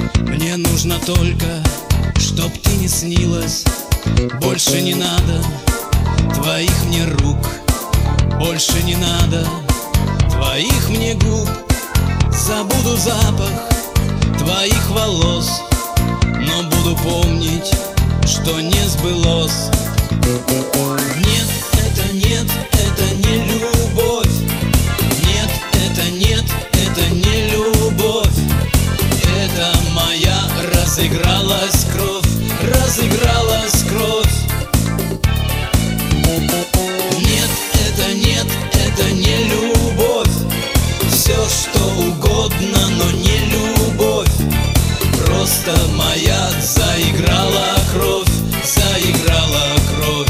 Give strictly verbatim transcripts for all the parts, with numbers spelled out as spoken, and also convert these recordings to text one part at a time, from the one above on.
Мне нужно только, чтоб ты не снилась. Больше не надо твоих мне рук, больше не надо твоих мне губ. Забуду запах твоих волос, но буду помнить, что не сбылось. Нет, это нет, это не любовь. Нет, это нет, это не любовь. Это моя разыгралась кровь, разыгралась кровь. Нет, это нет, это не любовь. Все что угодно, но не любовь. Просто моя заиграла кровь, заиграла кровь.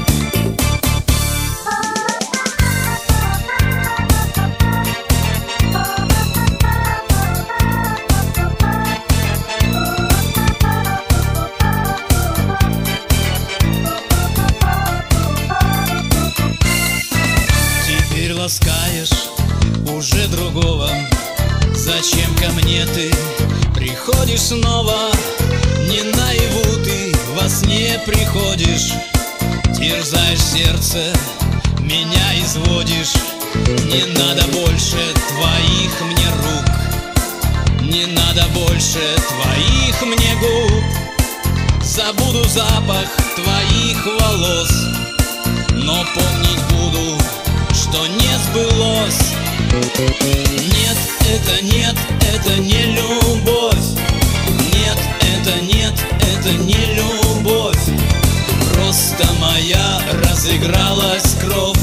Теперь ласкаешь уже другого. Зачем ко мне ты приходишь снова? Не наяву ты во сне приходишь, терзаешь сердце, меня изводишь. Не надо больше твоих мне рук, не надо больше твоих мне губ. Забуду запах твоих волос, но помнить буду, что не сбылось. Нет, это нет, это не любовь. Нет, это нет, это не любовь. Просто моя разыгралась кровь.